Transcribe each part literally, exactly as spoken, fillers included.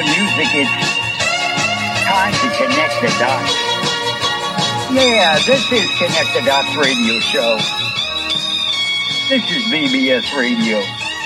music, it's time to connect the dots. Yeah, this is Connect the Dots Radio Show. This is B B S Radio.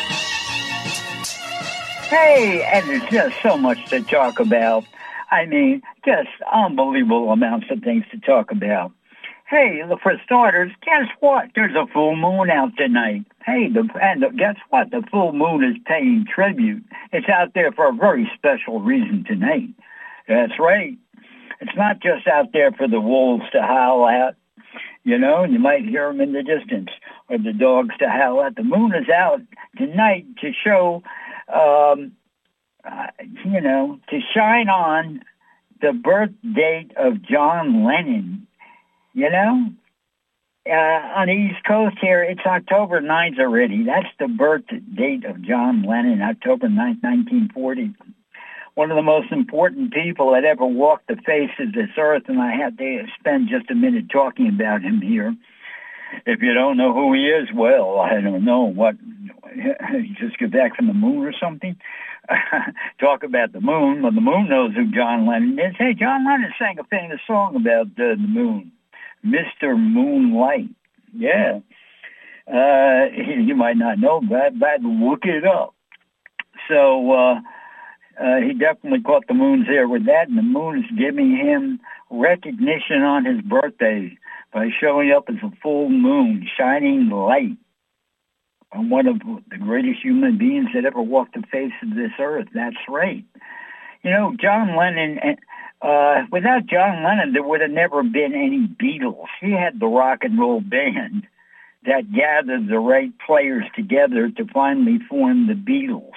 Hey, and there's just so much to talk about. I mean, just unbelievable amounts of things to talk about. Hey, for starters, guess what? There's a full moon out tonight. Hey, the, and the, guess what? The full moon is paying tribute. It's out there for a very special reason tonight. That's right. It's not just out there for the wolves to howl at. You know, you might hear them in the distance, or the dogs to howl at. The moon is out tonight to show, um, uh, you know, to shine on the birth date of John Lennon. You know, uh, on the East Coast here, it's October ninth already. That's the birth date of John Lennon, October ninth, nineteen forty. One of the most important people that ever walked the face of this earth, and I had to spend just a minute talking about him here. If you don't know who he is, well, I don't know what, you just get back from the moon or something? Talk about the moon. Well, the moon knows who John Lennon is. Hey, John Lennon sang a famous song about uh, the moon, Mister Moonlight. Yeah. Uh, you might not know that, but look it up. So, uh, Uh, he definitely caught the moon's ear with that, and the moon is giving him recognition on his birthday by showing up as a full moon, shining light on one of the greatest human beings that ever walked the face of this earth. That's right. You know, John Lennon, uh, without John Lennon, there would have never been any Beatles. He had the rock and roll band that gathered the right players together to finally form the Beatles.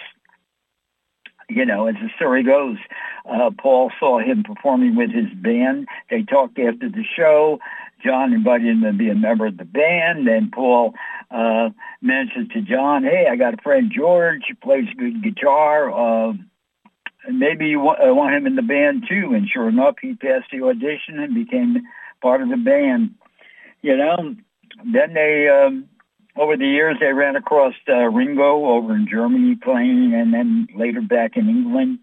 You know, as the story goes, uh, Paul saw him performing with his band. They talked after the show. John invited him to be a member of the band. Then Paul uh, mentioned to John, hey, I got a friend, George, who plays good guitar. Uh, maybe you want, uh, want him in the band, too. And sure enough, he passed the audition and became part of the band. You know, then they... Um, Over the years, they ran across uh, Ringo over in Germany playing, and then later back in England.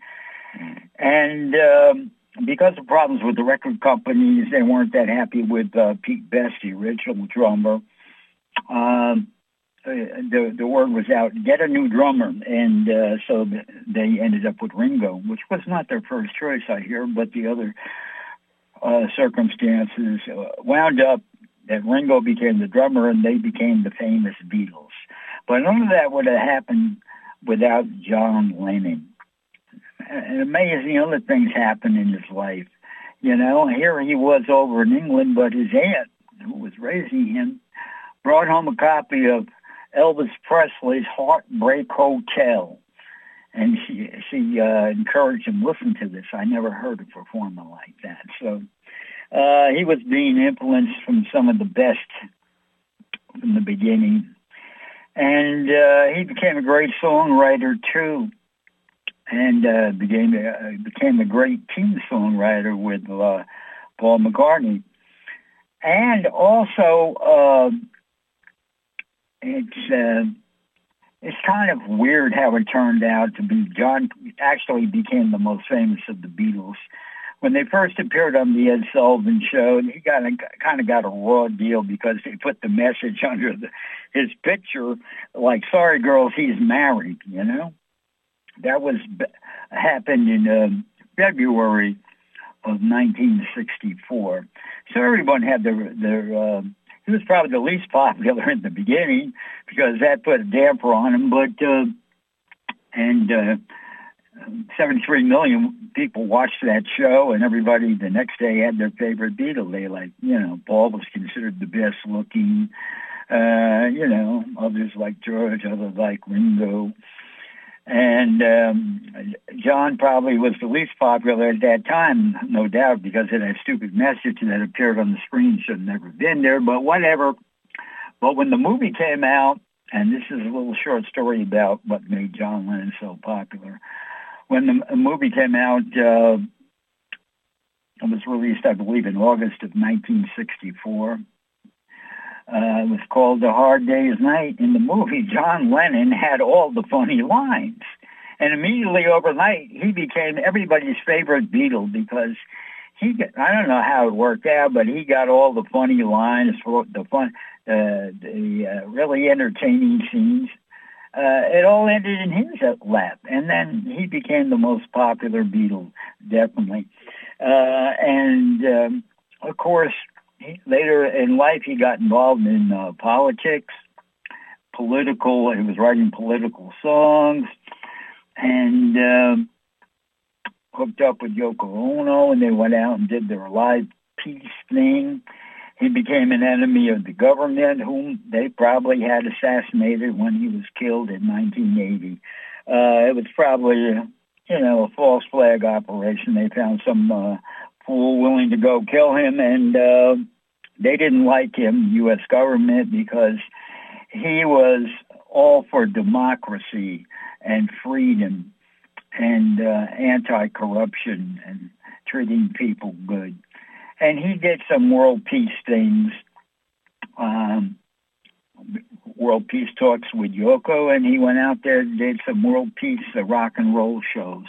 And um, because of problems with the record companies, they weren't that happy with uh, Pete Best, the original drummer. Um, the the word was out, get a new drummer, and uh, so they ended up with Ringo, which was not their first choice, I hear, but the other uh, circumstances uh, wound up that Ringo became the drummer and they became the famous Beatles. But none of that would have happened without John Lennon. And amazing other things happened in his life. You know, here he was over in England, but his aunt, who was raising him, brought home a copy of Elvis Presley's Heartbreak Hotel. And she, she uh, encouraged him, listen to this. I never heard a performer like that. So... Uh, he was being influenced from some of the best from the beginning. And uh, he became a great songwriter, too, and uh, became, uh, became a great team songwriter with uh, Paul McCartney. And also, uh, it's uh, it's kind of weird how it turned out to be. John actually became the most famous of the Beatles. When they first appeared on the Ed Sullivan Show, he got a, kind of got a raw deal because they put the message under the, his picture, like, sorry, girls, he's married, you know? That was happened in uh, February of nineteen sixty-four. So everyone had their, their uh, he was probably the least popular in the beginning because that put a damper on him, but, uh, and, uh, seventy-three million people watched that show, and everybody the next day had their favorite Beatle. They like, you know, Paul was considered the best looking, uh, you know, others like George, others like Ringo. And um, John probably was the least popular at that time, no doubt, because of that stupid message that appeared on the screen. Should have never been there, but whatever. But when the movie came out, and this is a little short story about what made John Lennon so popular. When the movie came out, uh, it was released, I believe, in August of nineteen sixty-four. Uh, it was called A Hard Day's Night. In the movie, John Lennon had all the funny lines. And immediately overnight, he became everybody's favorite Beatle because he got, I don't know how it worked out, but he got all the funny lines, the fun, uh, the uh, really entertaining scenes. Uh, it all ended in his lap, and then he became the most popular Beatle, definitely. Uh, and um, of course, he, later in life, he got involved in uh, politics, political. He was writing political songs, and um, hooked up with Yoko Ono, and they went out and did their live peace thing. He became an enemy of the government, whom they probably had assassinated when he was killed in nineteen eighty. Uh, it was probably, you know, a false flag operation. They found some uh, fool willing to go kill him, and uh, they didn't like him, U S government, because he was all for democracy and freedom and uh, anti-corruption and treating people good. And he did some world peace things, um, world peace talks with Yoko, and he went out there and did some world peace uh, rock and roll shows.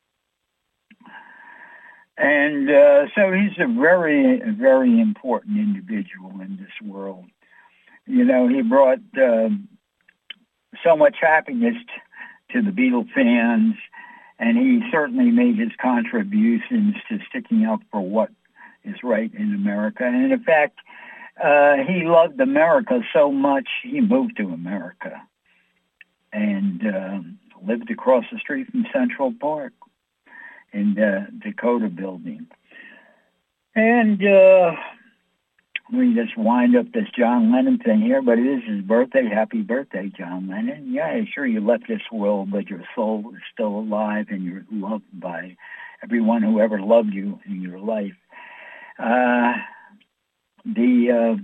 And uh, so he's a very, very important individual in this world. You know, he brought uh, so much happiness t- to the Beatle fans, and he certainly made his contributions to sticking up for what is right in America. And in fact, uh, he loved America so much, he moved to America and uh, lived across the street from Central Park in the Dakota building. And uh, we just wind up this John Lennon thing here, but it is his birthday. Happy birthday, John Lennon. Yeah, sure, you left this world, but your soul is still alive and you're loved by everyone who ever loved you in your life. Uh, the, uh,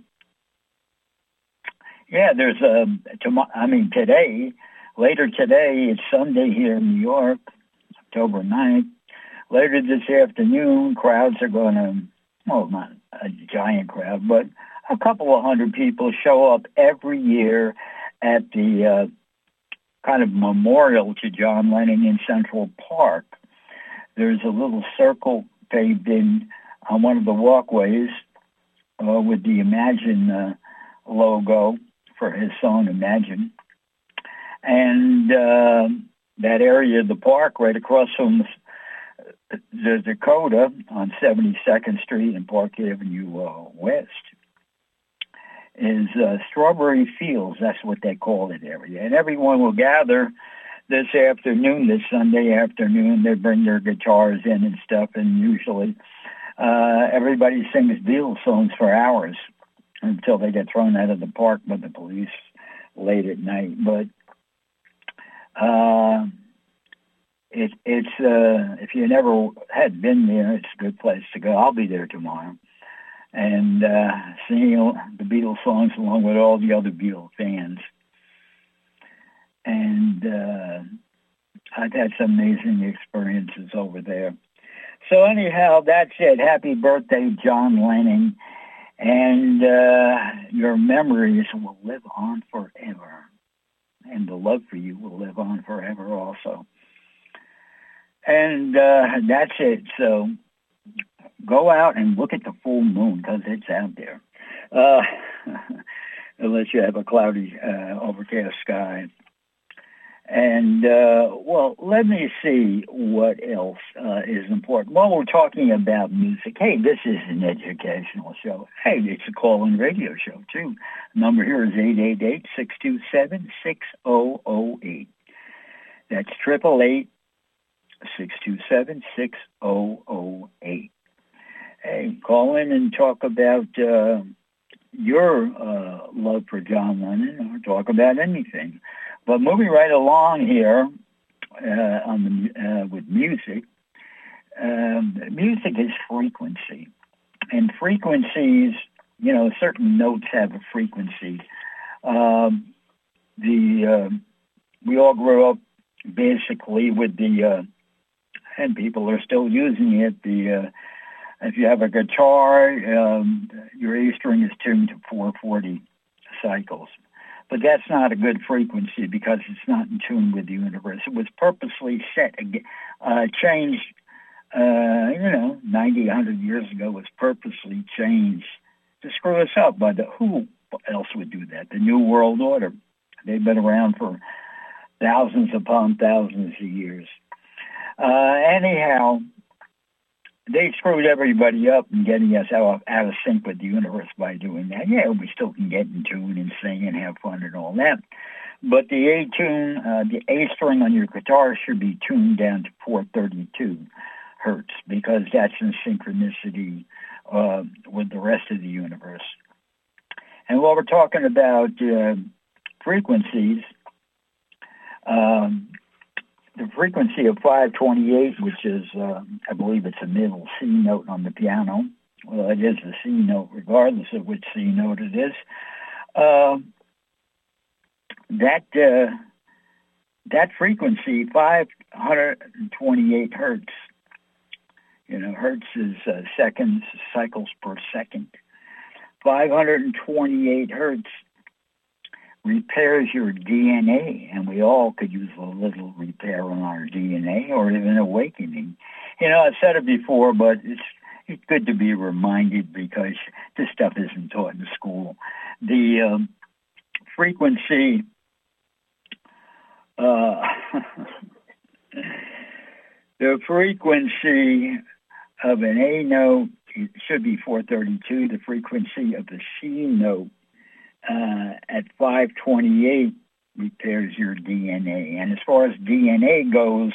yeah, there's a, tomorrow, I mean, today, later today, it's Sunday here in New York, October ninth. Later this afternoon, crowds are going to, well, not a giant crowd, but a couple of hundred people show up every year at the uh, kind of memorial to John Lennon in Central Park. There's a little circle paved in on one of the walkways uh, with the Imagine uh, logo for his song Imagine. And uh, that area of the park right across from the Dakota on seventy-second Street and Park Avenue uh, West is uh, Strawberry Fields. That's what they call it area. And everyone will gather this afternoon, this Sunday afternoon. They bring their guitars in and stuff, and usually uh, everybody sings Beatles songs for hours until they get thrown out of the park by the police late at night. But uh, it, it's uh, if you never had been there, it's a good place to go. I'll be there tomorrow and uh, singing the Beatles songs along with all the other Beatles fans. And uh, I've had some amazing experiences over there. So anyhow, that's it. Happy birthday, John Lennon. And uh, your memories will live on forever. And the love for you will live on forever also. And uh, that's it. So go out and look at the full moon because it's out there. Uh, unless you have a cloudy, uh, overcast sky. And, uh, well, let me see what else uh, is important. While we're talking about music, hey, this is an educational show. Hey, it's a call-in radio show, too. The number here is eight eight eight, six two seven, six zero zero eight. That's eight eight eight, six two seven, six zero zero eight. Hey, call in and talk about uh, your uh, love for John Lennon or talk about anything. But moving right along here uh, on the, uh, with music, um, music is frequency. And frequencies, you know, certain notes have a frequency. Um, the uh, we all grew up basically with the, uh, and people are still using it, the uh, if you have a guitar, um, your A string is tuned to four forty cycles. But that's not a good frequency because it's not in tune with the universe. It was purposely set, uh, changed, uh, you know, ninety, one hundred years ago, was purposely changed to screw us up. But who else would do that? The New World Order. They've been around for thousands upon thousands of years. Uh, anyhow, they screwed everybody up in getting us out, out of sync with the universe by doing that. Yeah, we still can get in tune and sing and have fun and all that. But the A tune, uh, the A string on your guitar should be tuned down to four thirty-two hertz because that's in synchronicity uh, with the rest of the universe. And while we're talking about uh, frequencies, um, the frequency of five twenty-eight, which is, uh, I believe it's a middle C note on the piano. Well, it is a C note, regardless of which C note it is. Uh, that uh, that frequency, five twenty-eight hertz. You know, hertz is uh, seconds, cycles per second. five twenty-eight hertz repairs your D N A, and we all could use a little repair on our D N A or even awakening. You know, I've said it before, but it's it's good to be reminded because this stuff isn't taught in school. The um, frequency, uh, the frequency of an A note, it should be four thirty-two. The frequency of the C note Uh, at five twenty-eight repairs your D N A. And as far as D N A goes,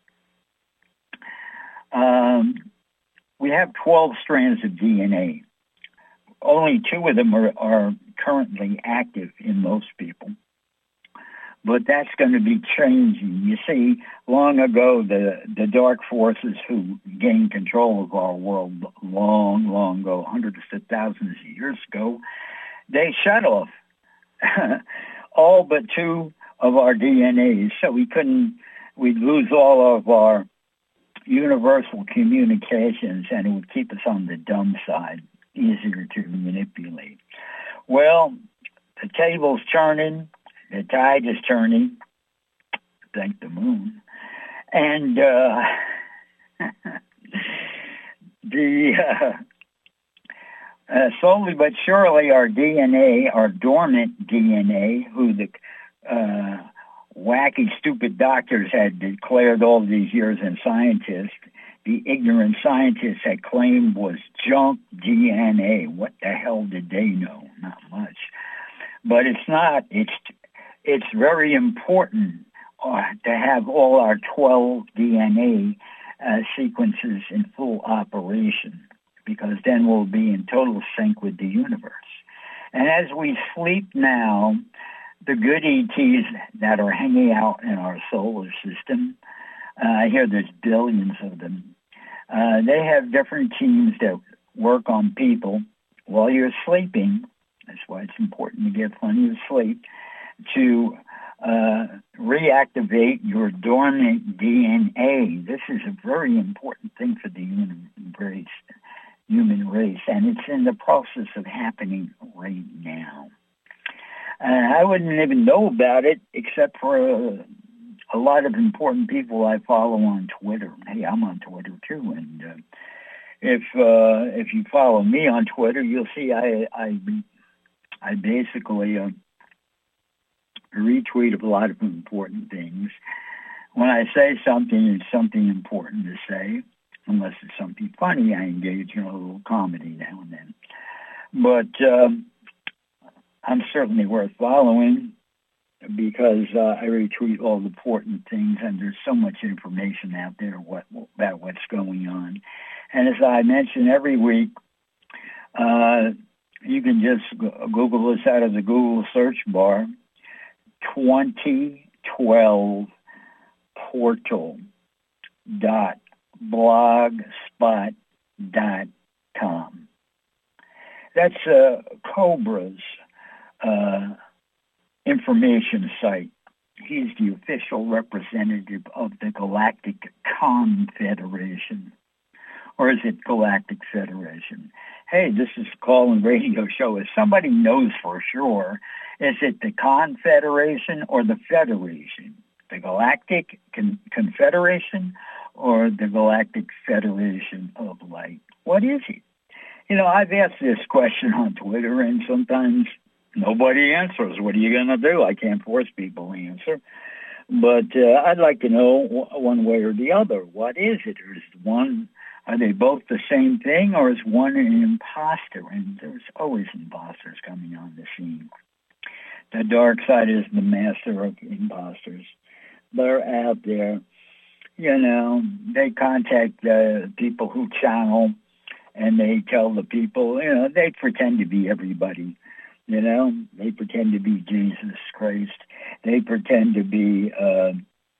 um, we have twelve strands of D N A. Only two of them are, are currently active in most people. But that's going to be changing. You see, long ago, the, the dark forces who gained control of our world long, long ago, hundreds of thousands of years ago, they shut off all but two of our D N As, so we couldn't, we'd lose all of our universal communications, and it would keep us on the dumb side, easier to manipulate. Well, the table's turning, the tide is turning, thank the moon, and uh, the... Uh, Uh, slowly but surely, our D N A, our dormant D N A, who the uh, wacky, stupid doctors had declared all these years, and scientists, the ignorant scientists had claimed was junk D N A. What the hell did they know? Not much. But it's not. It's it's very important uh, to have all our twelve D N A uh, sequences in full operation, because then we'll be in total sync with the universe. And as we sleep now, the good E Ts that are hanging out in our solar system, uh, I hear there's billions of them, uh, they have different teams that work on people while you're sleeping. That's why it's important to get plenty of sleep, to uh, reactivate your dormant D N A. This is a very important thing for the human race. human race, and it's in the process of happening right now. Uh, I wouldn't even know about it except for uh, a lot of important people I follow on Twitter. Hey, I'm on Twitter too, and uh, if uh, if you follow me on Twitter, you'll see I I, I basically uh, retweet a lot of important things. When I say something, it's something important to say. Unless it's something funny, I engage in a little comedy now and then. But um, I'm certainly worth following because uh, I retweet all the important things, and there's so much information out there what, about what's going on. And as I mention every week, uh, you can just Google this out of the Google search bar, twenty twelve portal dot blogspot dot com. That's uh, Cobra's uh, information site. He's the official representative of the Galactic Confederation, or is it Galactic Federation? Hey, this is a call-in radio show. If somebody knows for sure, is it the Confederation or the Federation? The Galactic Con- Confederation or the Galactic Federation of Light? What is it? You know, I've asked this question on Twitter, and sometimes nobody answers. What are you going to do? I can't force people to answer. But uh, I'd like to know one way or the other. What is it? Or is one, are they both the same thing, or is one an imposter? And there's always imposters coming on the scene. The dark side is the master of imposters. They're out there. You know, they contact uh, people who channel, and they tell the people, you know, they pretend to be everybody. You know, they pretend to be Jesus Christ. They pretend to be uh,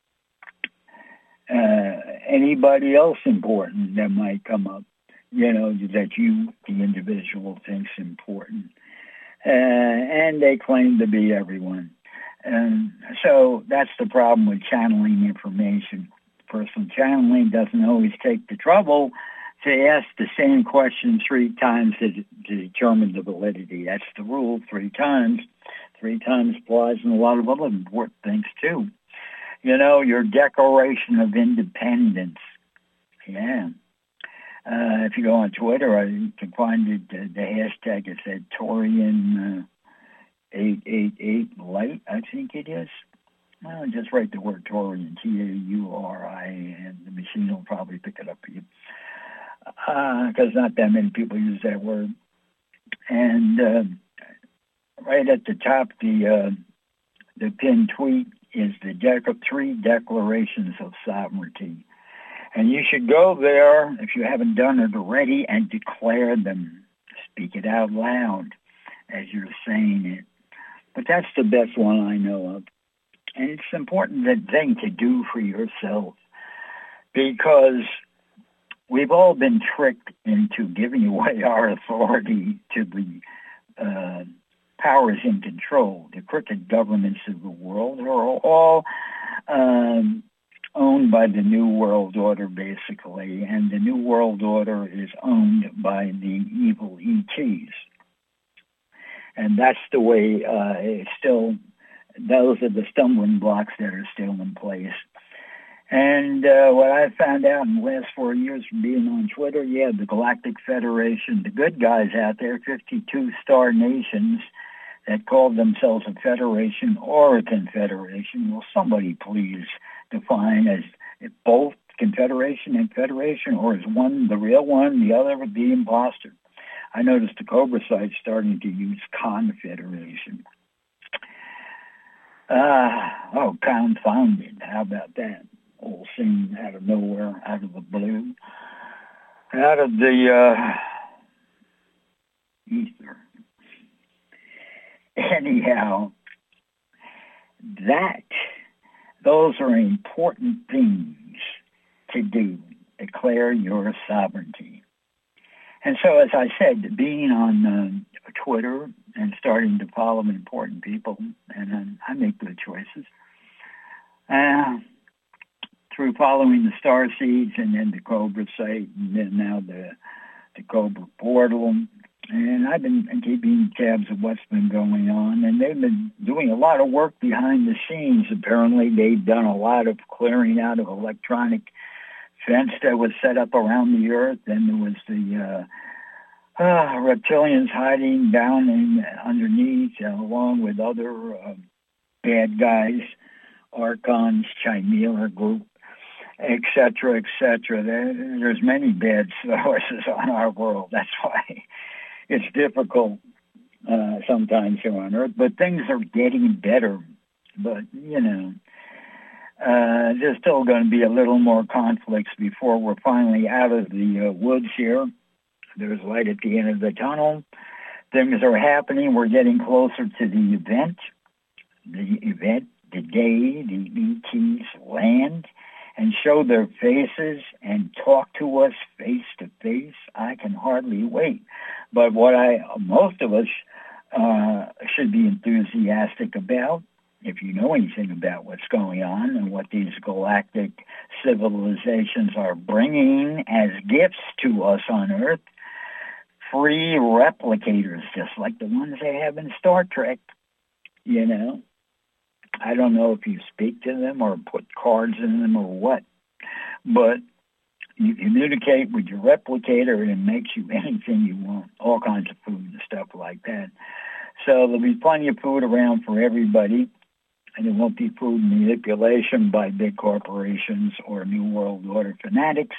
uh, anybody else important that might come up, you know, that you, the individual, thinks important. Uh, and they claim to be everyone. And so that's the problem with channeling information. Person channeling doesn't always take the trouble to ask the same question three times to, to determine the validity. That's the rule, three times. Three times applies in a lot of other important things, too. You know, your Declaration of Independence. Yeah. Uh, if you go on Twitter, uh, you can find it, uh, the hashtag is at Torian uh, eight eight eight Light, I think it is. Well, just write the word Torian, T A U R I, and the machine will probably pick it up for you. Because uh, not that many people use that word. And uh, right at the top, the uh, the pinned tweet is the deck of three declarations of sovereignty. And you should go there, if you haven't done it already, and declare them. Speak it out loud as you're saying it. But that's the best one I know of. And it's an important thing to do for yourself, because we've all been tricked into giving away our authority to the uh, powers in control. The crooked governments of the world are all um, owned by the New World Order, basically, and the New World Order is owned by the evil E Ts. And that's the way uh, it's still, those are the stumbling blocks that are still in place. And uh, what I found out in the last four years from being on Twitter, yeah, the Galactic Federation, the good guys out there, fifty-two star nations that called themselves a federation or a confederation. Will somebody please define as both confederation and federation, or is one the real one, the other the imposter? I noticed the Cobra site's starting to use confederation. Uh, oh, confounded. How about that? All seen out of nowhere, out of the blue, out of the uh, ether. Anyhow, that, those are important things to do. Declare your sovereignty. And so, as I said, being on uh, Twitter and starting to follow important people, and um, I make good choices, uh, through following the Star Seeds and then the Cobra site and then now the, the Cobra portal. And I've been keeping tabs of what's been going on, and they've been doing a lot of work behind the scenes. Apparently, they've done a lot of clearing out of electronic fence that was set up around the Earth. Then there was the uh, uh, reptilians hiding down in, underneath, uh, along with other uh, bad guys, Archons, Chimera Group, et cetera, et cetera. There, there's many bad horses on our world. That's why it's difficult uh, sometimes here on Earth. But things are getting better. But, you know, uh, there's still going to be a little more conflicts before we're finally out of the uh, woods here. There's light at the end of the tunnel. Things are happening. We're getting closer to the event. The event, the day the E Ts land and show their faces and talk to us face to face. I can hardly wait. But what I, most of us uh, should be enthusiastic about, if you know anything about what's going on and what these galactic civilizations are bringing as gifts to us on Earth. Free replicators, just like the ones they have in Star Trek, you know. I don't know if you speak to them or put cards in them or what, but you communicate with your replicator and it makes you anything you want, all kinds of food and stuff like that. So there'll be plenty of food around for everybody, and it won't be food manipulation by big corporations or New World Order fanatics.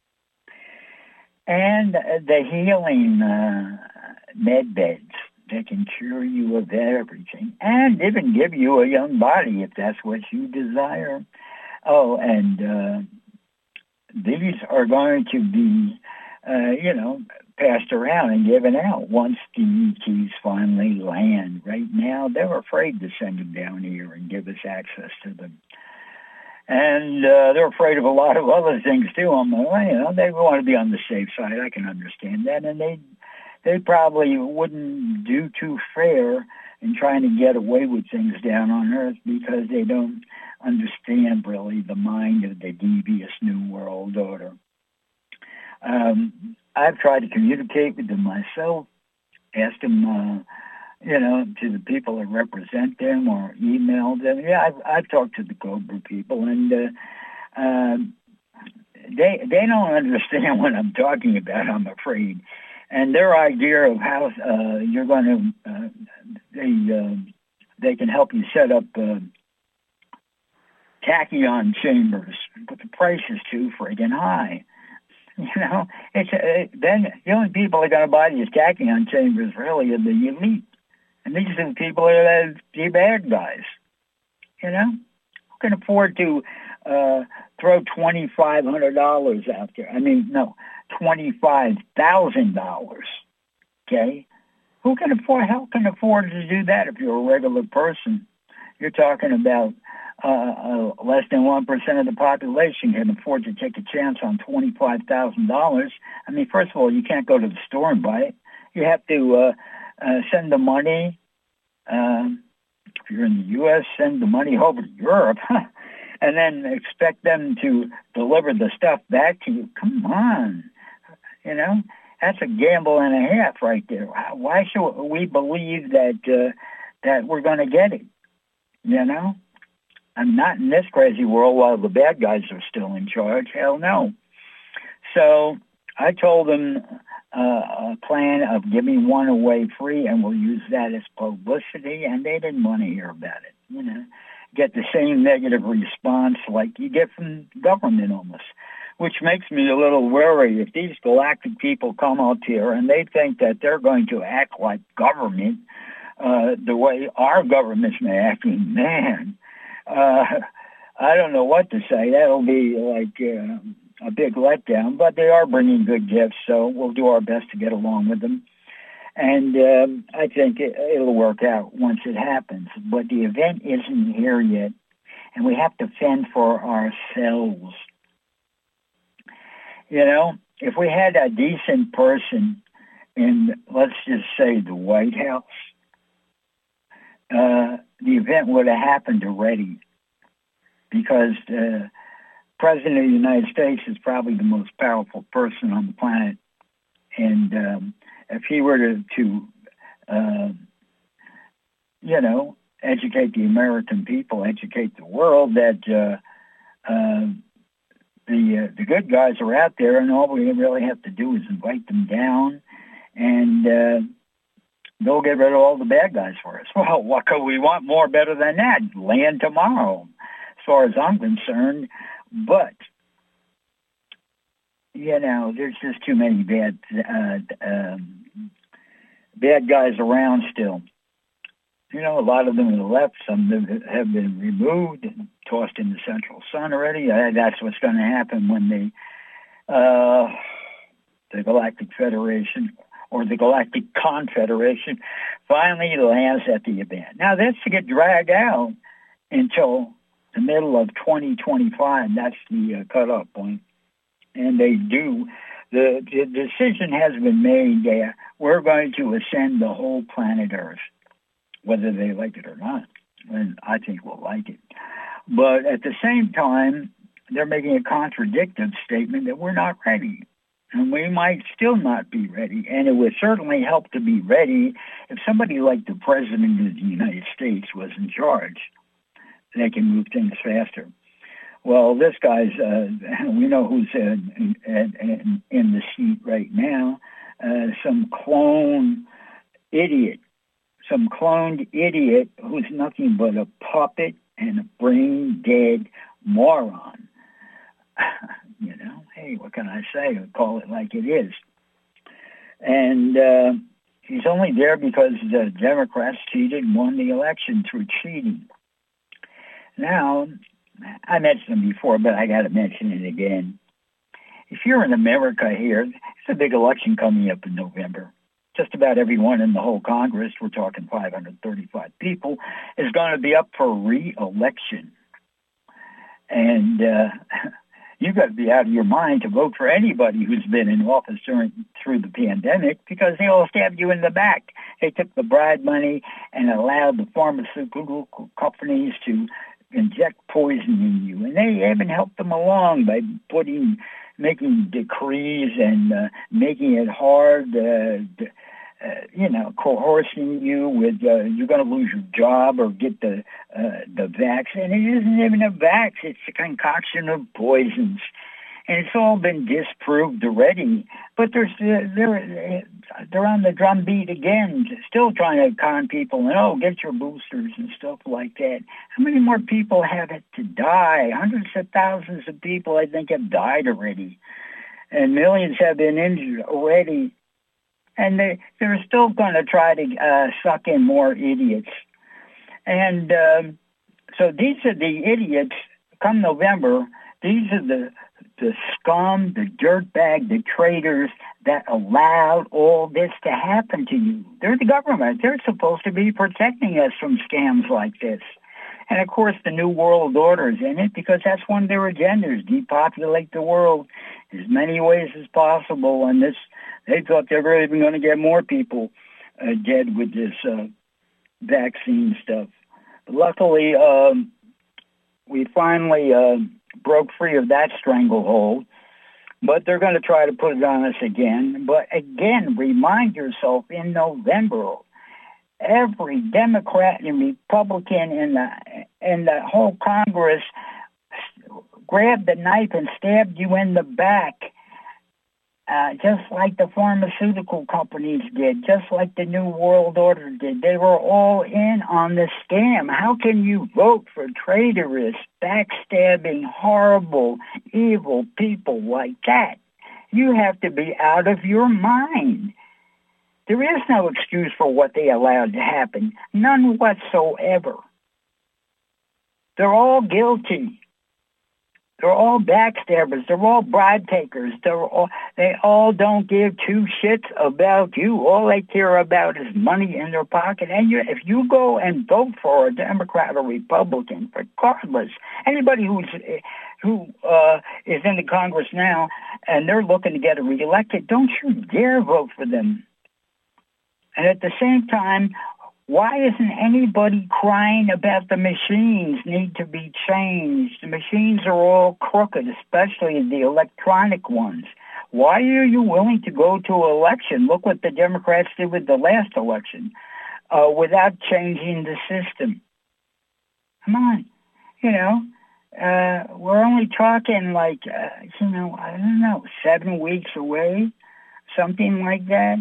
And the healing uh, med beds that can cure you of everything and even give you a young body if that's what you desire. Oh, and uh, these are going to be, uh, you know, passed around and given out once the E Ts finally land. Right now, they're afraid to send them down here and give us access to them. And uh, they're afraid of a lot of other things, too. On the way, you know, they want to be on the safe side. I can understand that. And they they probably wouldn't do too fair in trying to get away with things down on Earth because they don't understand, really, the mind of the devious New World Order. Um, I've tried to communicate with them myself, asked them, uh, you know, to the people that represent them or emailed them. Yeah, I've, I've talked to the Cobra people, and uh, uh, they they don't understand what I'm talking about, I'm afraid. And their idea of how uh, you're going to, uh, they, uh, they can help you set up uh, tachyon chambers, but the price is too friggin' high. You know, it's uh, then the only people that are going to buy these tachyon chambers really are the elite. And these are the people that are the bad guys, you know? Who can afford to uh, throw twenty-five hundred dollars out there? I mean, no, twenty-five thousand dollars, okay? Who can afford, how can afford to do that if you're a regular person? You're talking about uh, uh, less than one percent of the population can afford to take a chance on twenty-five thousand dollars. I mean, first of all, you can't go to the store and buy it. You have to uh, uh, send the money. Um, if you're in the U S, send the money over to Europe and then expect them to deliver the stuff back to you. Come on. You know, that's a gamble and a half right there. Why should we believe that uh, that we're going to get it? You know? I'm not in this crazy world while the bad guys are still in charge. Hell no. So I told them uh, a plan of giving one away free, and we'll use that as publicity, and they didn't want to hear about it. You know, get the same negative response like you get from government almost, which makes me a little worried. If these galactic people come out here and they think that they're going to act like government uh, the way our government's acting, man, uh, I don't know what to say. That'll be like uh, a big letdown, but they are bringing good gifts, so we'll do our best to get along with them. And um, I think it, it'll work out once it happens. But the event isn't here yet, and we have to fend for ourselves. You know, if we had a decent person in, let's just say, the White House, uh, the event would have happened already, because the President of the United States is probably the most powerful person on the planet. And um, if he were to, to uh, you know, educate the American people, educate the world that uh, uh, the uh, the good guys are out there, and all we really have to do is invite them down, and uh, they'll get rid of all the bad guys for us. Well, what could we want more better than that? Land tomorrow, as far as I'm concerned. But, you know, there's just too many bad uh, um, bad guys around still. You know, a lot of them have left. Some of them have been removed and tossed in the Central Sun already. Uh, that's what's going to happen when the, uh, the Galactic Federation or the Galactic Confederation finally lands at the event. Now, that's to get dragged out until the middle of twenty twenty-five. That's the uh, cutoff point. And they do. The, the decision has been made there. We're going to ascend the whole planet Earth, whether they like it or not. And I think we'll like it. But at the same time, they're making a contradictory statement that we're not ready. And we might still not be ready. And it would certainly help to be ready if somebody like the President of the United States was in charge. They can move things faster. Well, this guy's, uh, we know who's in, in, in the seat right now, uh, some clone idiot, some cloned idiot who's nothing but a puppet and a brain-dead moron. You know, hey, what can I say? I call it like it is. And uh, he's only there because the Democrats cheated and won the election through cheating. Now, I mentioned it before, but I got to mention it again. If you're in America here, it's a big election coming up in November. Just about everyone in the whole Congress, we're talking five hundred thirty-five people, is going to be up for re-election. And uh, you've got to be out of your mind to vote for anybody who's been in office during through the pandemic, because they all stabbed you in the back. They took the bribe money and allowed the pharmaceutical companies to inject poison in you. And they even helped them along by putting, making decrees and uh, making it hard, uh, to, uh, you know, coercing you with uh, you're going to lose your job or get the uh, the vaccine. It isn't even a vax. It's a concoction of poisons. And it's all been disproved already. But there's, they're, they're on the drumbeat again, still trying to con people and, oh, get your boosters and stuff like that. How many more people have it to die? Hundreds of thousands of people, I think, have died already. And millions have been injured already. And they, they're still going to try to uh, suck in more idiots. And um, so these are the idiots, come November, these are the the scum, the dirtbag, the traitors that allowed all this to happen to you. They're the government. They're supposed to be protecting us from scams like this. And, of course, the New World Order is in it because that's one of their agendas, depopulate the world in as many ways as possible. And this, they thought they were even going to get more people uh, dead with this uh, vaccine stuff. But luckily, um, we finally... Uh, broke free of that stranglehold, but they're going to try to put it on us again. But again, remind yourself, in November, every Democrat and Republican in the in the whole Congress grabbed the knife and stabbed you in the back, uh, just like the pharmaceutical companies did, just like the New World Order did. They were all in on the scam. How can you vote for traitorous, backstabbing, horrible, evil people like that? You have to be out of your mind. There is no excuse for what they allowed to happen. None whatsoever. They're all guilty. They're all backstabbers. They're all bribe takers. They're all, they all don't give two shits about you. All they care about is money in their pocket. And you, if you go and vote for a Democrat or Republican, regardless, anybody who's who uh, is in the Congress now and they're looking to get reelected, don't you dare vote for them. And at the same time, why isn't anybody crying about the machines need to be changed? The machines are all crooked, especially the electronic ones. Why are you willing to go to an election? Look what the Democrats did with the last election, uh, without changing the system. Come on. You know, uh, we're only talking like, uh, you know, I don't know, seven weeks away, something like that.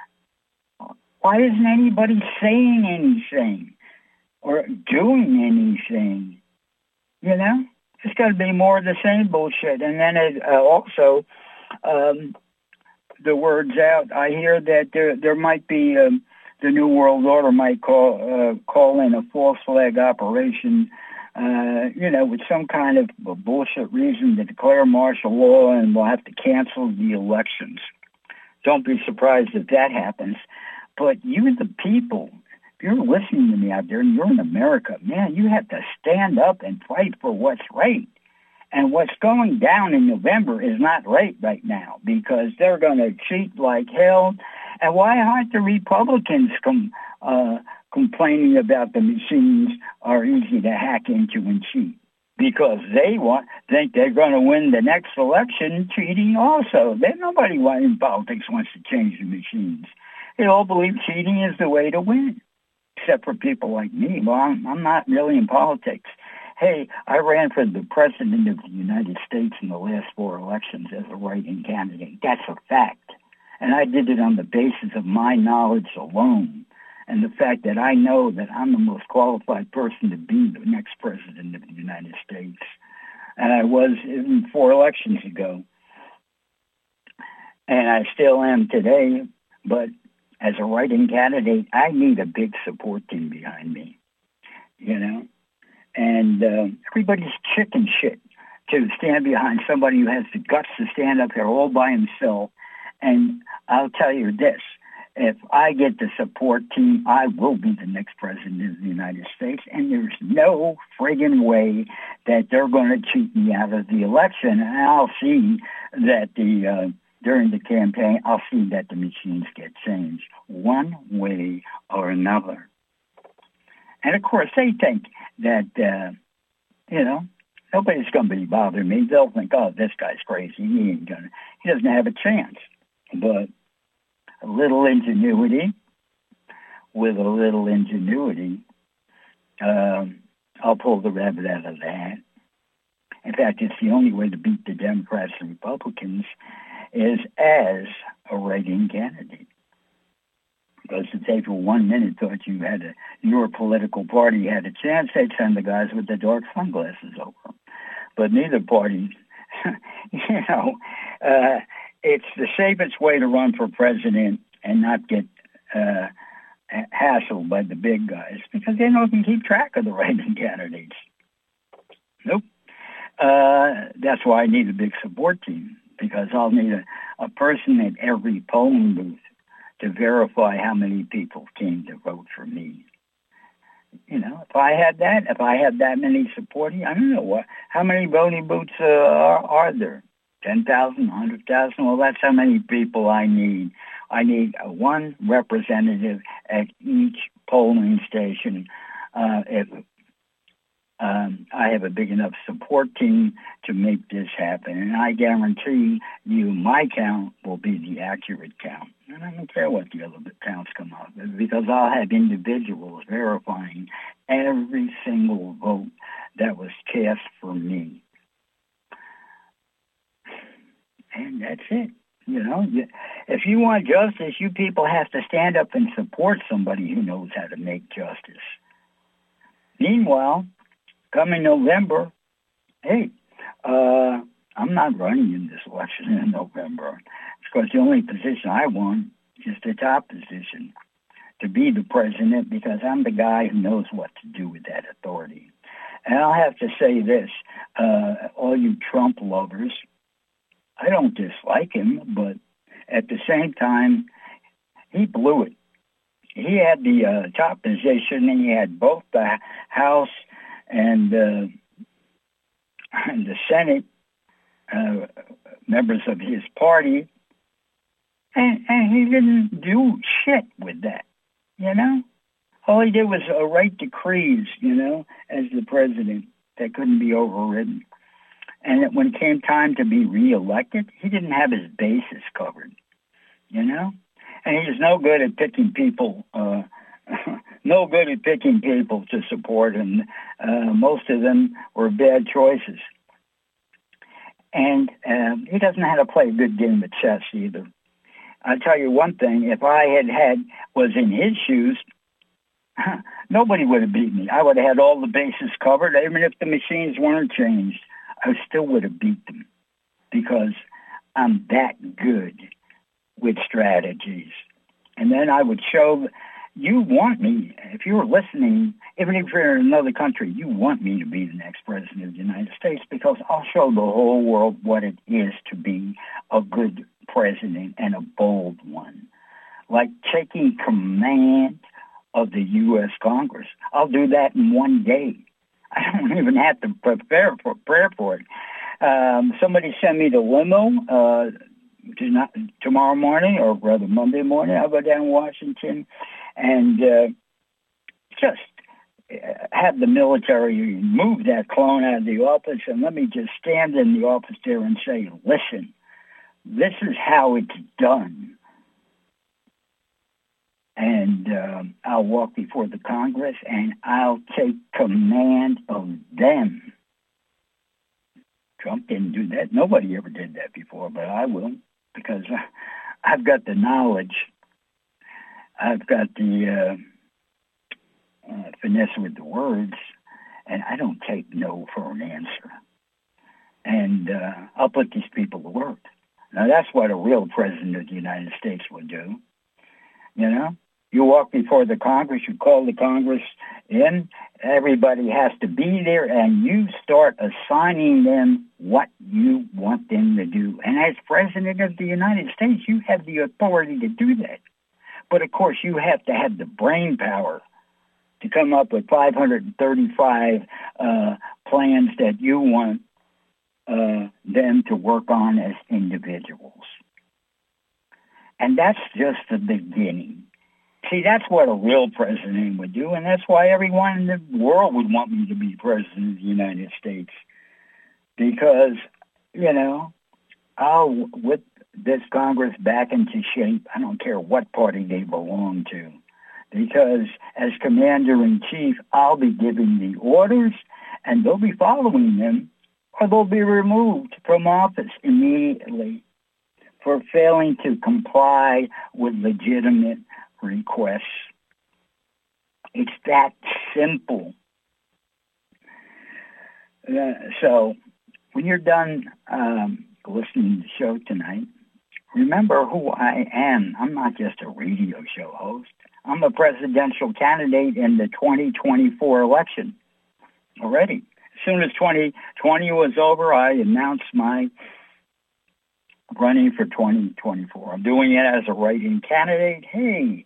Why isn't anybody saying anything or doing anything? You know, it's got to be more of the same bullshit. And then it, uh, also, um, the word's out. I hear that there there might be um, the New World Order might call uh, call in a false flag operation. Uh, you know, with some kind of a bullshit reason to declare martial law, and we'll have to cancel the elections. Don't be surprised if that happens. But you, the people, if you're listening to me out there and you're in America, man, you have to stand up and fight for what's right. And what's going down in November is not right right now because they're going to cheat like hell. And why aren't the Republicans com- uh, complaining about the machines are easy to hack into and cheat? because they want think they're going to win the next election cheating also. Then nobody in politics wants to change the machines. They all believe cheating is the way to win, except for people like me. Well, I'm, I'm not really in politics. Hey, I ran for the president of the United States in the last four elections as a write-in candidate. That's a fact. And I did it on the basis of my knowledge alone and the fact that I know that I'm the most qualified person to be the next president of the United States. And I was even four elections ago. And I still am today. But as a write-in candidate, I need a big support team behind me, you know? And uh, everybody's chicken shit to stand behind somebody who has the guts to stand up there all by himself. And I'll tell you this, if I get the support team, I will be the next president of the United States, and there's no friggin' way that they're going to cheat me out of the election. And I'll see that the uh, during the campaign, I'll see that the machines get changed one way or another. And, of course, they think that, uh, you know, nobody's going to be bothering me. They'll think, oh, this guy's crazy. He ain't gonna, he doesn't have a chance. But a little ingenuity, with a little ingenuity, um, I'll pull the rabbit out of the hat. In fact, it's the only way to beat the Democrats and Republicans is as a write-in candidate. Because if they for one minute thought you had a, your political party had a chance, they'd send the guys with the dark sunglasses over. But neither party, you know, uh, it's the safest way to run for president and not get uh, hassled by the big guys because they don't can keep track of the write-in candidates. Nope. Uh, that's why I need a big support team because I'll need a, a person at every polling booth to verify how many people came to vote for me. You know, if I had that, if I had that many supporting, I don't know what, how many voting booths uh, are, are there? ten thousand, one hundred thousand? Well, that's how many people I need. I need uh, one representative at each polling station. Uh, if um, I have a big enough support team to make this happen, and I guarantee you my count will be the accurate count. And I don't care what the other counts come out with because I'll have individuals verifying every single vote that was cast for me. And that's it. You know, if you want justice, you people have to stand up and support somebody who knows how to make justice. Meanwhile, coming November, hey, uh, I'm not running in this election in November. Because the only position I want is the top position, to be the president, because I'm the guy who knows what to do with that authority. And I'll have to say this, uh, all you Trump lovers, I don't dislike him, but at the same time, he blew it. He had the uh, top position, and he had both the House and, uh, and the Senate uh, members of his party, and, and he didn't do shit with that, you know? All he did was uh, write decrees, you know, as the president that couldn't be overridden. And when it came time to be reelected, he didn't have his bases covered, you know? And he was no good at picking people, uh, no good at picking people to support him. Uh, most of them were bad choices. And um, he doesn't know how to play a good game of chess either. I'll tell you one thing, if I had had, was in his shoes, nobody would have beat me. I would have had all the bases covered, even if the machines weren't changed. I still would have beat them because I'm that good with strategies. And then I would show, you want me, if you're listening, even if you're in another country, you want me to be the next president of the United States because I'll show the whole world what it is to be a good president and a bold one. Like taking command of the U S Congress. I'll do that in one day. I don't even have to prepare for prepare for it. Um, somebody send me the limo uh, to tomorrow morning, or rather Monday morning. I'll go down to Washington, and uh, just have the military move that clone out of the office and let me just stand in the office there and say, listen, this is how it's done. And um, I'll walk before the Congress and I'll take command of them. Trump didn't do that. Nobody ever did that before, but I will, because I've got the knowledge. I've got the uh, uh, finesse with the words, and I don't take no for an answer. And uh, I'll put these people to work. Now, that's what a real president of the United States would do. You know, you walk before the Congress, you call the Congress in, everybody has to be there, and you start assigning them what you want them to do. And as President of the United States, you have the authority to do that. But, of course, you have to have the brain power to come up with five hundred thirty-five uh, plans that you want uh, them to work on as individuals. And that's just the beginning. See, that's what a real president would do, and that's why everyone in the world would want me to be president of the United States. Because, you know, I'll whip this Congress back into shape. I don't care what party they belong to. Because as commander-in-chief, I'll be giving the orders, and they'll be following them, or they'll be removed from office immediately for failing to comply with legitimate requests. It's that simple. Uh, so when you're done um, listening to the show tonight, remember who I am. I'm not just a radio show host. I'm a presidential candidate in the twenty twenty-four election already. As soon as twenty twenty was over, I announced my running for twenty twenty-four. I'm doing it as a write-in candidate. Hey,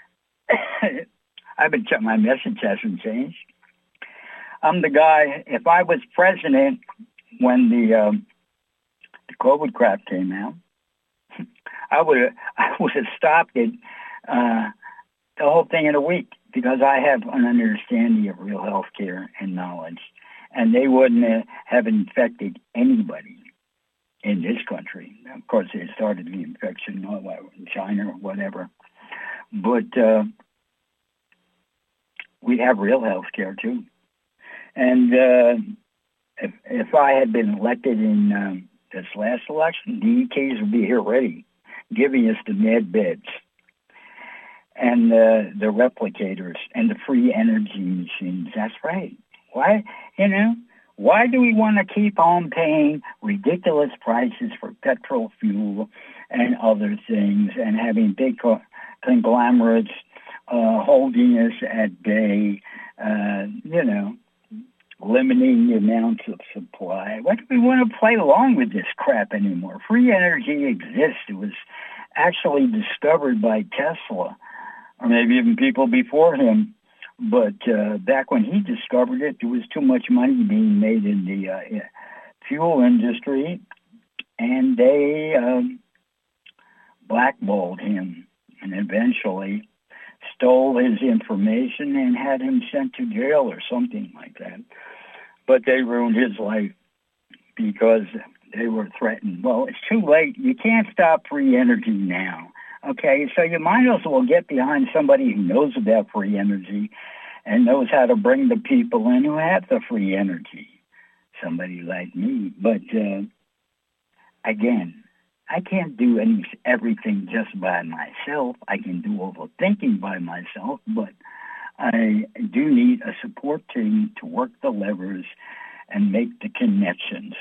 I've been checking, my message hasn't changed. I'm the guy, if I was president when the, um, the COVID crap came out, I would have I would have stopped it, uh, the whole thing in a week, because I have an understanding of real health care and knowledge, and they wouldn't uh, have infected anybody in this country. Of course, they started the infection in China or whatever. But uh, we have real health care, too. And uh, if, if I had been elected in um, this last election, the E Ks would be here ready, giving us the med beds and uh, the replicators and the free energy machines. That's right. Why, you know, why do we want to keep on paying ridiculous prices for petrol fuel and other things and having big conglomerates uh, holding us at bay, uh, you know, limiting the amounts of supply? Why do we want to play along with this crap anymore? Free energy exists. It was actually discovered by Tesla, or maybe even people before him. But uh, back when he discovered it, there was too much money being made in the uh, fuel industry, and they um, blackballed him and eventually stole his information and had him sent to jail or something like that. But they ruined his life because they were threatened. Well, it's too late. You can't stop free energy now. Okay, so you might as well get behind somebody who knows about free energy and knows how to bring the people in who have the free energy. Somebody like me. But, uh, again, I can't do any, everything just by myself. I can do all the thinking by myself, but I do need a support team to work the levers and make the connections.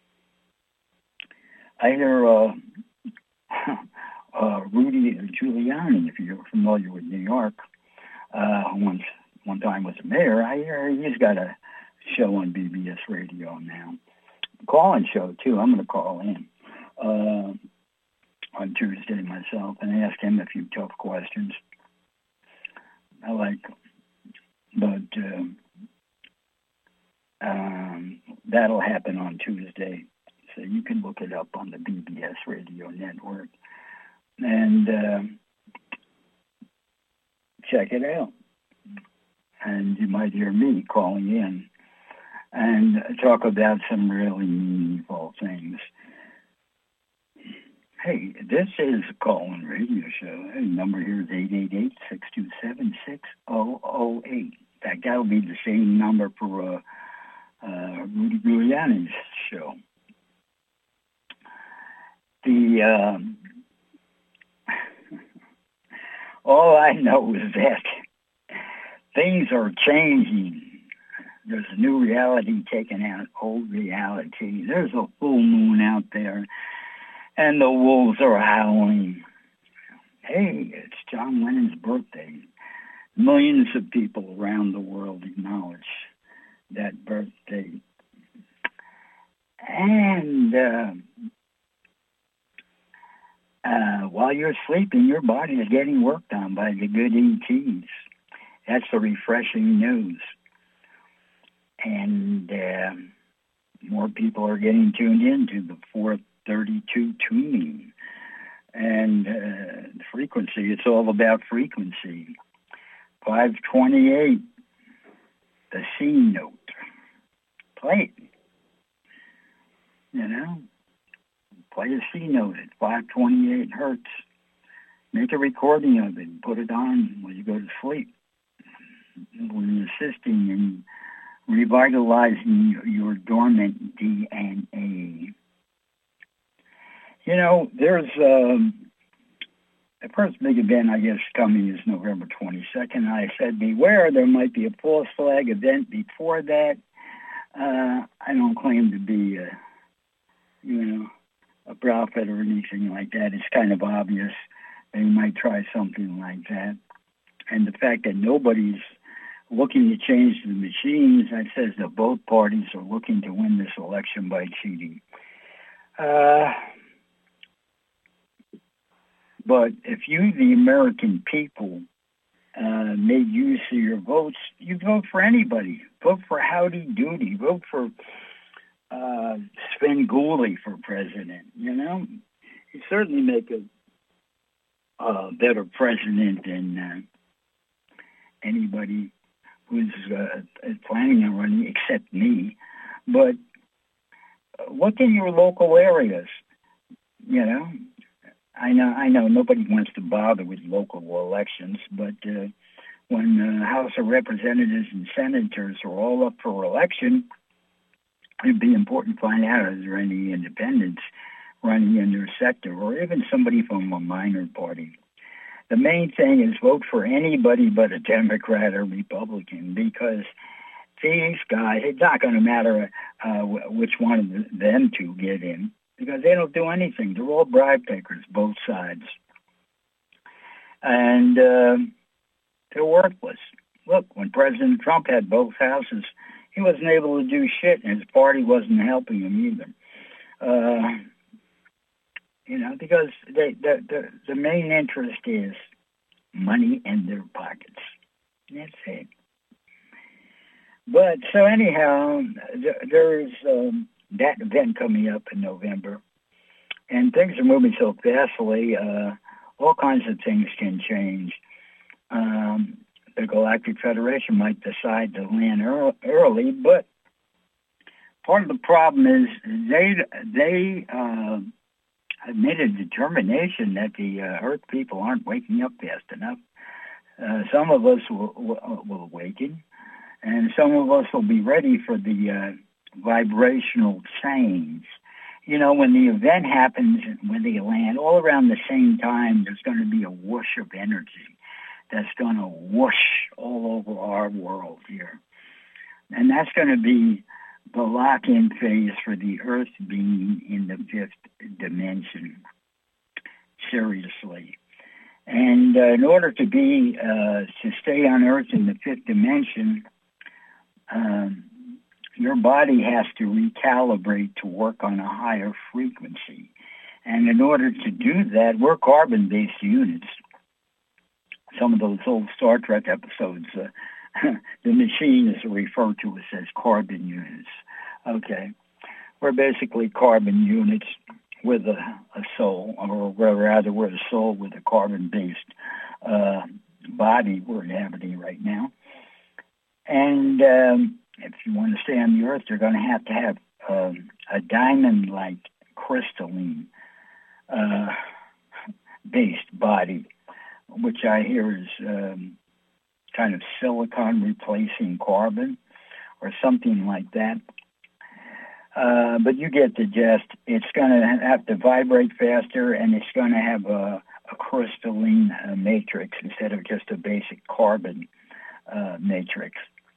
I hear... Uh, Uh, Rudy Giuliani, if you're familiar with New York, uh, once one time was a mayor. I hear he's got a show on B B S Radio now, call-in show too. I'm going to call in uh, on Tuesday myself and ask him a few tough questions. I like, but uh, um, that'll happen on Tuesday, so you can look it up on the B B S Radio Network. And uh, check it out. and you might hear me calling in and talk about some really meaningful things. Hey, this is a call-in radio show. The number here is eight eight eight, six two seven, six zero zero eight. In fact, that'll be the same number for uh, uh, Rudy Giuliani's show. The um, all I know is that things are changing. There's a new reality taking out old reality. There's a full moon out there, and the wolves are howling. Hey, it's John Lennon's birthday. Millions of people around the world acknowledge that birthday. And uh, uh, while you're sleeping, your body is getting worked on by the good E Ts. That's the refreshing news. And uh, more people are getting tuned into the four thirty-two tuning. And uh, frequency, it's all about frequency. five twenty-eight, the C note. Play it. You know, play a C note at five twenty-eight hertz. Make a recording of it and put it on when you go to sleep. We're assisting in revitalizing your dormant D N A. You know, there's um, the first big event, I guess, coming is November twenty-second. I said, beware, there might be a false flag event before that. Uh, I don't claim to be, a, you know, a prophet or anything like that. It's kind of obvious they might try something like that. And the fact that nobody's looking to change the machines, that says that both parties are looking to win this election by cheating. Uh, but if you, the American people, uh, made use of your votes, you vote for anybody. Vote for Howdy Doody. Vote for uh, Svengoolie for president. You know, he'd certainly make a, a better president than uh, anybody who's uh, planning on running, except me. But look in your local areas. You know, I know I know nobody wants to bother with local elections, but uh, when the House of Representatives and Senators are all up for election, it'd be important to find out is there any independents running in their sector, or even somebody from a minor party. The main thing is vote for anybody but a Democrat or Republican, because these guys, it's not going to matter uh, which one of them two get in, because they don't do anything. They're all bribe takers, both sides. And uh, they're worthless. Look, when President Trump had both houses, he wasn't able to do shit, and his party wasn't helping him either. Uh, You know, because they, the, the the main interest is money in their pockets. That's it. But so anyhow, there's um, that event coming up in November, and things are moving so fastly. Uh, all kinds of things can change. Um, the Galactic Federation might decide to land early, but part of the problem is they they. Uh, I've made a determination that the uh, Earth people aren't waking up fast enough. Uh, some of us will, will, will awaken, and some of us will be ready for the uh, vibrational change. You know, when the event happens, when they land, all around the same time, there's going to be a whoosh of energy that's going to whoosh all over our world here. And that's going to be the lock-in phase for the Earth being in the fifth dimension, seriously. And uh, in order to be, uh, to stay on Earth in the fifth dimension, um, your body has to recalibrate to work on a higher frequency. And in order to do that, we're carbon-based units. Some of those old Star Trek episodes, uh, the machine is referred to as carbon units. Okay. We're basically carbon units with a, a soul, or rather we're a soul with a carbon-based uh, body we're inhabiting right now. And um, if you want to stay on the Earth, you're going to have to have um, a diamond-like crystalline uh, based body, which I hear is um, kind of silicon replacing carbon or something like that. Uh, but you get the gist. It's going to have to vibrate faster, and it's going to have a, a crystalline uh, matrix instead of just a basic carbon uh, matrix.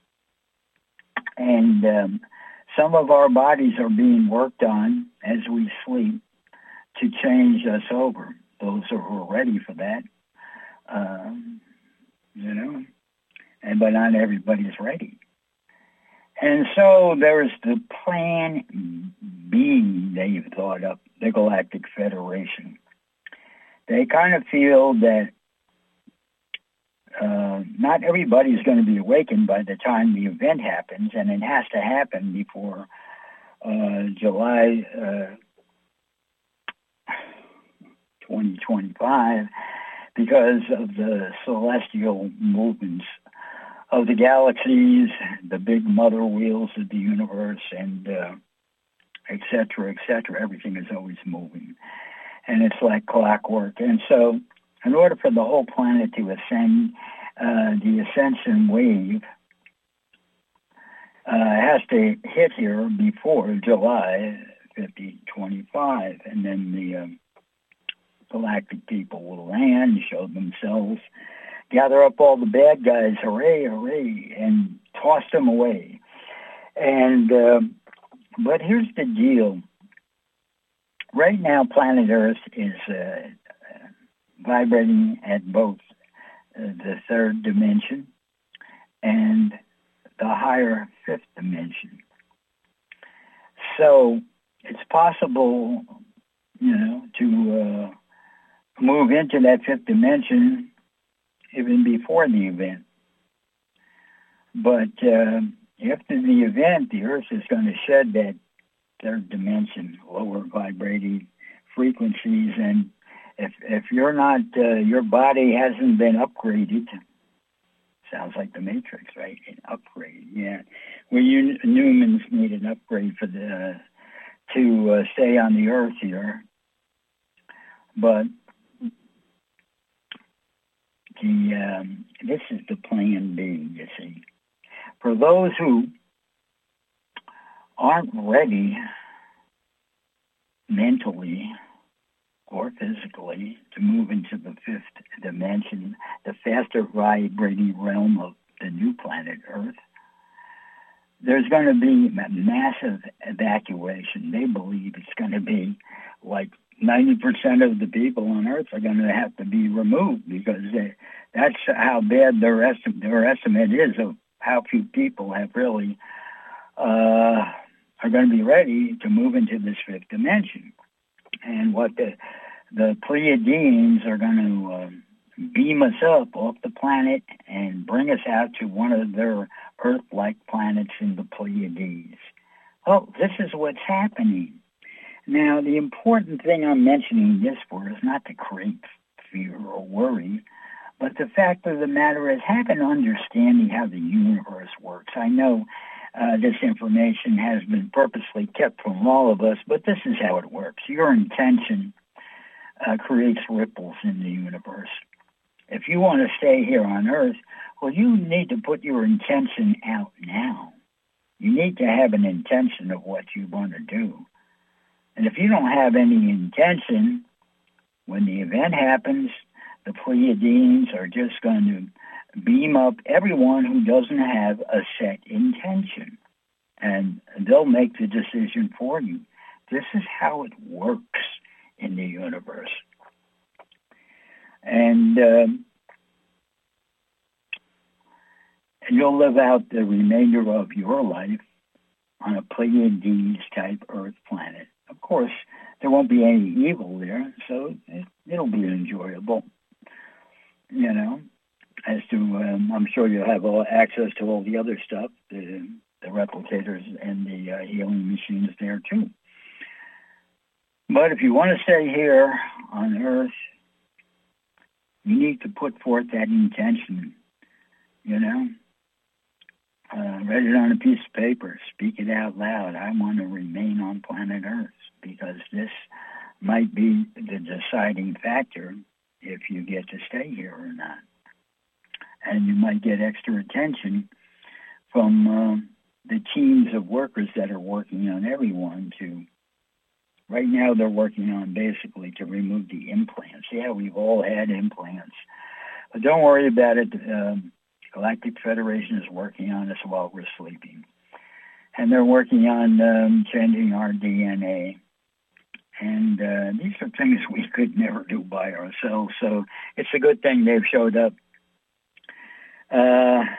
And um, some of our bodies are being worked on as we sleep to change us over. Those who are ready for that, um, you know, and but not everybody's ready. And so there's the Plan B they've thought up, the Galactic Federation. They kind of feel that uh, not everybody's going to be awakened by the time the event happens, and it has to happen before uh, July uh, twenty twenty-five because of the celestial movements of the galaxies, the big mother wheels of the universe, and uh, et cetera, et cetera. Everything is always moving. And it's like clockwork. And so in order for the whole planet to ascend, uh, the ascension wave uh, has to hit here before July fifty twenty-five. And then the um, galactic people will land, show themselves, gather up all the bad guys, hooray, hooray, and toss them away. And uh, but here's the deal. Right now, planet Earth is uh, vibrating at both uh, the third dimension and the higher fifth dimension. So it's possible, you know, to uh, move into that fifth dimension even before the event. But uh, after the event, the Earth is going to shed that third dimension, lower vibrating frequencies. And if if you're not, uh, your body hasn't been upgraded, sounds like the Matrix, right? An upgrade, yeah. Well, you Newmans need an upgrade for the to uh, stay on the Earth here. But the um, this is the Plan B, you see. For those who aren't ready mentally or physically to move into the fifth dimension, the faster vibrating realm of the new planet Earth, there's going to be a massive evacuation. They believe it's going to be like ninety percent of the people on Earth are going to have to be removed because they, that's how bad their, esti- their estimate is of how few people have really uh, are going to be ready to move into this fifth dimension. And what the the Pleiadians are going to uh, beam us up off the planet and bring us out to one of their Earth-like planets in the Pleiades. Oh, this is what's happening. Now, the important thing I'm mentioning this for is not to create fear or worry, but the fact of the matter is have an understanding how the universe works. I know uh, this information has been purposely kept from all of us, but this is how it works. Your intention uh, creates ripples in the universe. If you want to stay here on Earth, well, you need to put your intention out now. You need to have an intention of what you want to do. And if you don't have any intention, when the event happens, the Pleiadians are just going to beam up everyone who doesn't have a set intention. And they'll make the decision for you. This is how it works in the universe. And uh, you'll live out the remainder of your life on a Pleiades-type Earth planet. Of course, there won't be any evil there, so it, it'll be enjoyable. You know, as to, um, I'm sure you'll have all access to all the other stuff, the, the replicators and the uh, healing machines there too. But if you want to stay here on Earth, you need to put forth that intention, you know. uh, write it on a piece of paper, speak it out loud. I want to remain on planet Earth because this might be the deciding factor if you get to stay here or not. And you might get extra attention from uh, the teams of workers that are working on everyone to, right now they're working on basically to remove the implants. Yeah, we've all had implants. But don't worry about it. Um, Galactic Federation is working on us while we're sleeping. And they're working on um, changing our D N A. And uh, these are things we could never do by ourselves. So it's a good thing they've showed up. Uh,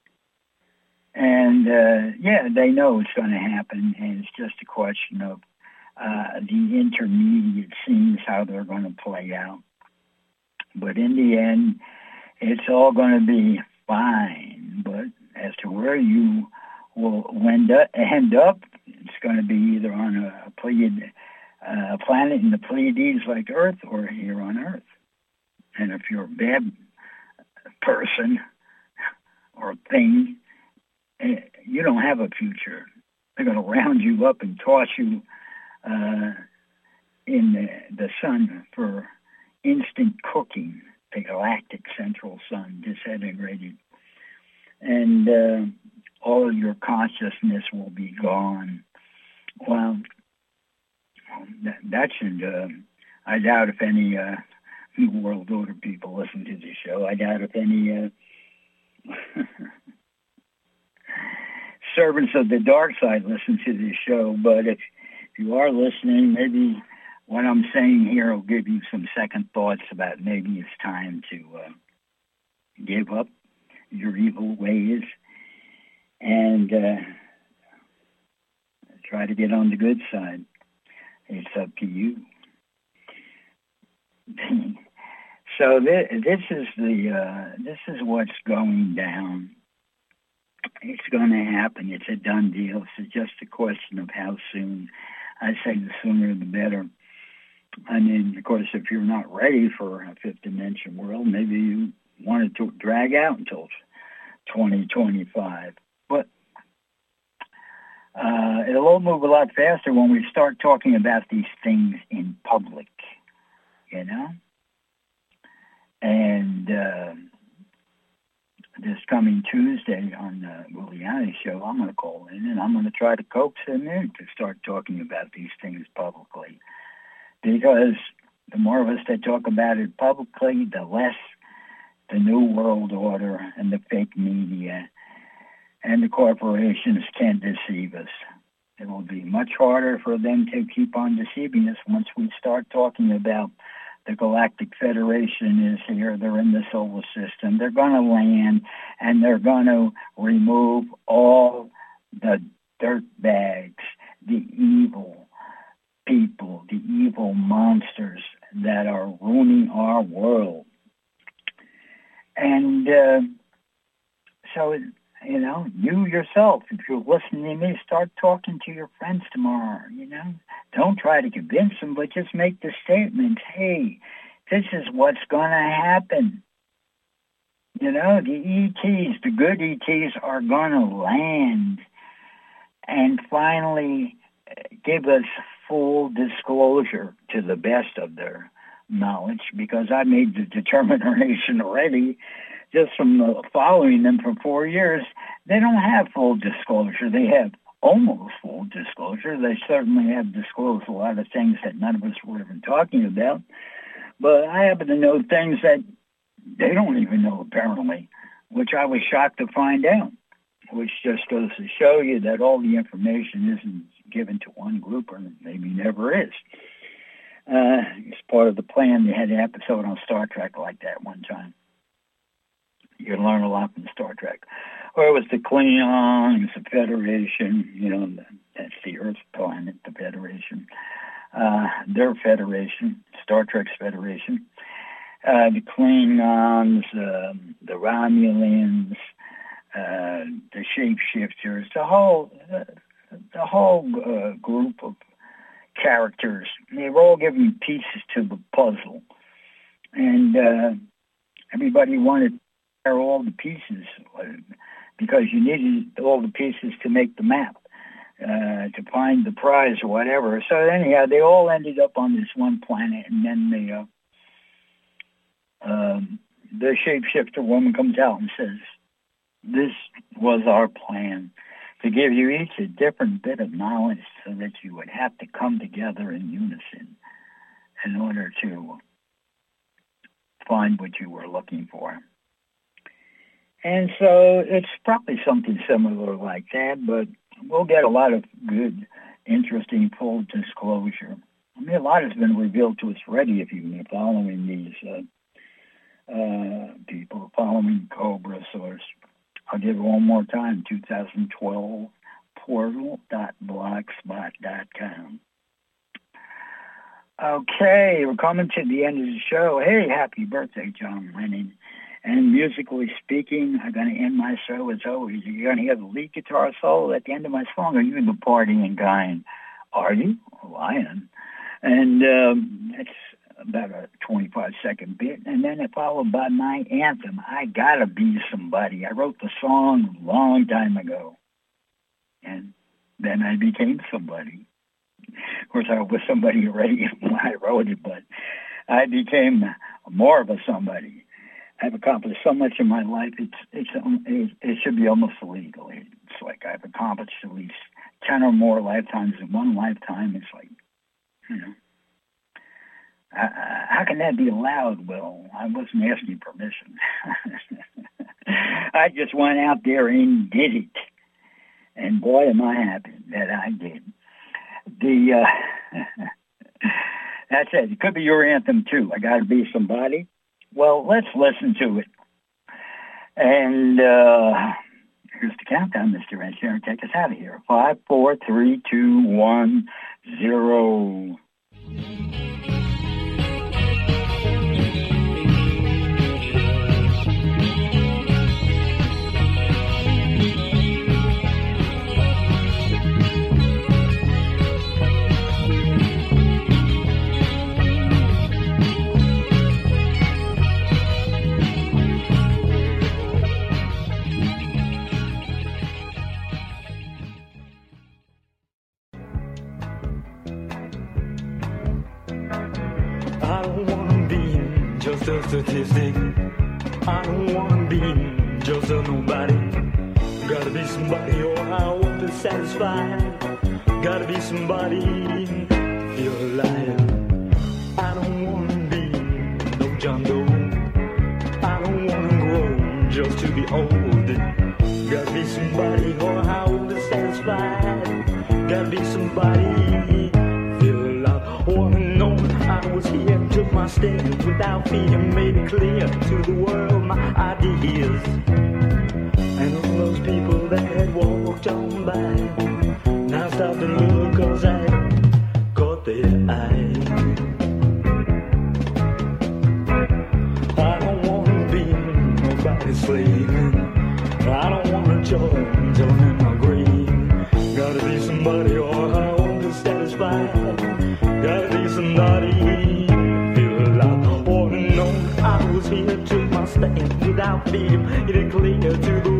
and, uh, yeah, they know it's going to happen. And it's just a question of uh, the intermediate scenes, how they're going to play out. But in the end, it's all going to be fine. But as to where you will end up, end up it's going to be either on a, a Pleiad, uh, planet in the Pleiades like Earth or here on Earth. And if you're a bad person or thing, you don't have a future. They're going to round you up and toss you uh, in the, the sun for instant cooking. The galactic central sun disintegrated. And uh, all of your consciousness will be gone. Well, that, that should, uh, I doubt if any uh, New World Order people listen to this show. I doubt if any uh, servants of the dark side listen to this show. But if, if you are listening, maybe what I'm saying here will give you some second thoughts about maybe it's time to uh, give up your evil ways and uh, try to get on the good side. It's up to you. So this, this is the uh, this is what's going down. It's going to happen. It's a done deal. It's just a question of how soon. I say the sooner the better. I mean, of course, if you're not ready for a fifth dimension world, maybe you want it to drag out until twenty twenty-five. But uh, it'll all move a lot faster when we start talking about these things in public, you know? And uh, this coming Tuesday on the Giuliani show, I'm going to call in and I'm going to try to coax him in to start talking about these things publicly. Because the more of us that talk about it publicly, the less the New World Order and the fake media and the corporations can deceive us. It will be much harder for them to keep on deceiving us once we start talking about the Galactic Federation is here, they're in the solar system, they're going to land, and they're going to remove all the dirt bags, the evil people, the evil monsters that are ruining our world. And uh, so, you know, you yourself, if you're listening to me, start talking to your friends tomorrow, you know. Don't try to convince them, but just make the statement, hey, this is what's going to happen. You know, the E Ts, the good E Ts are going to land and finally give us full disclosure to the best of their knowledge, because I made the determination already just from uh, following them for four years. They don't have full disclosure. They have almost full disclosure. They certainly have disclosed a lot of things that none of us were even talking about. But I happen to know things that they don't even know, apparently, which I was shocked to find out, which just goes to show you that all the information isn't given to one group, or maybe never is. Uh, it's part of the plan. They had an episode on Star Trek like that one time. You can learn a lot from Star Trek. Or it was the Klingons, the Federation, you know, that's the Earth planet, the Federation. Uh, their Federation, Star Trek's Federation. Uh, the Klingons, uh, the Romulans, uh, the Shapeshifters, the whole, uh, the whole uh, group of characters. They were all given pieces to the puzzle. And uh, everybody wanted to share all the pieces. because you needed all the pieces to make the map, uh, to find the prize or whatever. So anyhow, they all ended up on this one planet, and then the uh, um, the shapeshifter woman comes out and says, "This was our plan, to give you each a different bit of knowledge so that you would have to come together in unison in order to find what you were looking for." And so it's probably something similar like that, but we'll get a lot of good, interesting full disclosure. I mean, a lot has been revealed to us already if you've been following these uh, uh, people, following Cobra Source. I'll give it one more time, two thousand twelve, portal dot blogspot dot com. Okay, we're coming to the end of the show. Hey, happy birthday, John Lennon. And musically speaking, I'm going to end my show as always. You're going to hear the lead guitar solo at the end of my song. Are you the partying kind? Are you? Oh, I am. And um, it's about a twenty-five second bit. And then it followed by my anthem, I Gotta Be Somebody. I wrote the song a long time ago. And then I became somebody. Of course, I was somebody already when I wrote it, but I became more of a somebody. I've accomplished so much in my life, it's, it's, it, it should be almost illegal. It's like I've accomplished at least ten or more lifetimes in one lifetime. It's like, you know, uh, how can that be allowed? Well, I wasn't asking permission. I just went out there and did it. And boy, am I happy that I did. The uh, That's it. It could be your anthem, too. I Gotta Be Somebody. Well, let's listen to it. And uh, here's the countdown, Mister Engineer. Take us out of here. Five, four, three, two, one, zero. I don't wanna be just a statistic. I don't wanna be just a nobody. Gotta be somebody or I won't be satisfied. Gotta be somebody, feel alive. I don't wanna be no John Doe. I don't wanna grow just to be old. Gotta be somebody or I won't be satisfied. Gotta be somebody, feel alive. Wanna know I was here, took my stand without fear, made it clear to the world my ideas. And all those people that had walked on by now stop to look, cause I caught their eye. I don't wanna be nobody's slave. I don't wanna join, join in my grave. Gotta be somebody or I won't be satisfied. Gotta be somebody, feel alive. Wanna know I was here, took my stand without fear, made it clear to the